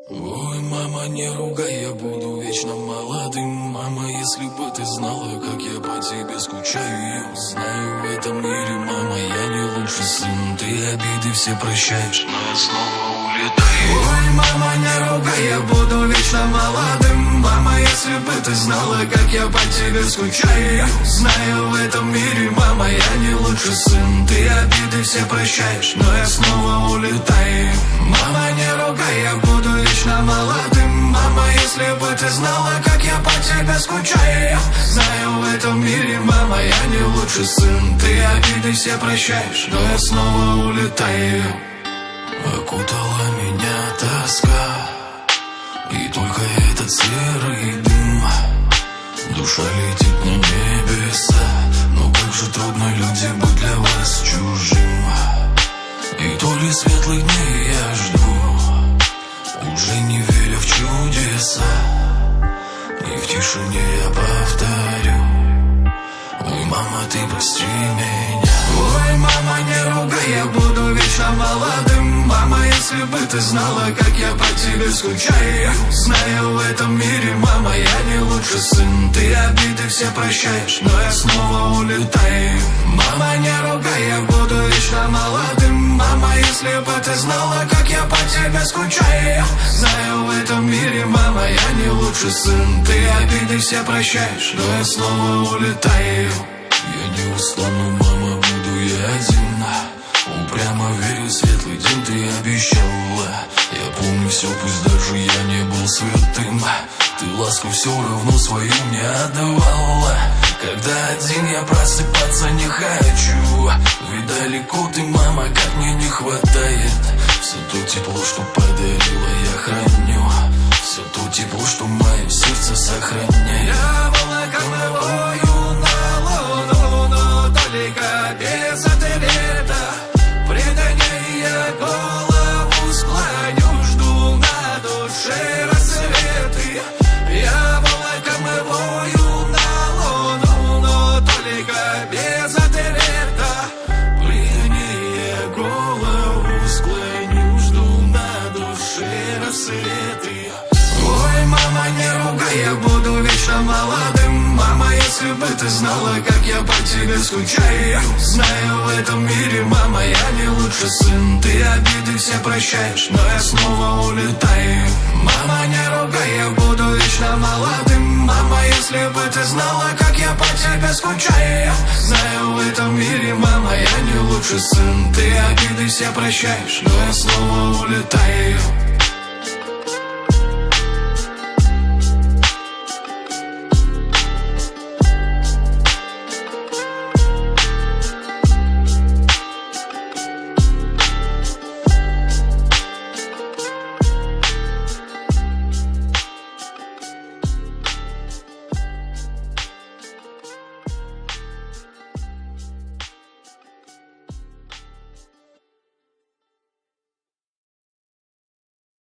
Ой, мама, не ругай, я буду вечно молодым. Мама, если бы ты знала, как я по тебе скучаю. Я знаю в этом мире, мама, я не лучший сын. Ты обиды все прощаешь, но я снова улетаю. Ой, мама, не ругай, я буду вечно молодым. Мама, если бы ты знала, как я по тебе скучаю. Я знаю в этом мире, мама, я не лучший сын. Ты обиды все прощаешь, но я снова улетаю. Мама, не ругай, я буду вечно молодым. Мама, если бы ты знала, как я по тебе скучаю. Я знаю в этом мире, мама, я не лучший сын. Ты обиды все прощаешь, но я снова улетаю. Окутала меня тоска, и только этот серый дым. Душа летит на небеса, но как же трудно, люди, быть для вас чужим. И то ли светлых дней я жду, уже не веря в чудеса. И в тишине я повторю: ой, мама, ты прости меня. Ой, мама, не ругай, я буду вечно молодым. Мама, если бы ты знала, как я по тебе скучаю. Я знаю в этом мире, мама, я не лучший сын. Ты обиды все прощаешь, но я снова улетаю. Мама, не ругай, я буду вечно молодым. Мама, если бы ты знала, как я по тебе скучаю. Я знаю в этом мире, мама, я не лучший сын. Ты обиды все прощаешь, но я снова улетаю. Я не устану, мама, буду я один. Упрямо верю, светлый день ты обещала. Я помню все, пусть даже я не был святым. Ты ласку все равно свою мне отдавала. Когда один я просыпаться не хочу, ведь далеко ты, мама, как мне не хватает. Все то тепло, что подарила, я храню. Все то тепло, что мое сердце сохраняет. Я волокомываю на луну, но только без ответа. Предание я голову склоню, жду на душе рассветы. Я волокомываю на луну, но только без ответа. Предание я голову склоню, жду на душе рассветы. Ой, мама, не ругай, я буду вечно молодым. Мама, если бы ты знала, как я по тебе скучаю. Я знаю в этом мире, мама, я не лучший сын. Ты обиды все прощаешь, но я снова улетаю. Мама, не ругай, я буду вечно молодым. Мама, если бы ты знала, как я по тебе скучаю. Я знаю в этом мире, мама, я не лучший сын. Ты обиды все прощаешь, но я снова улетаю.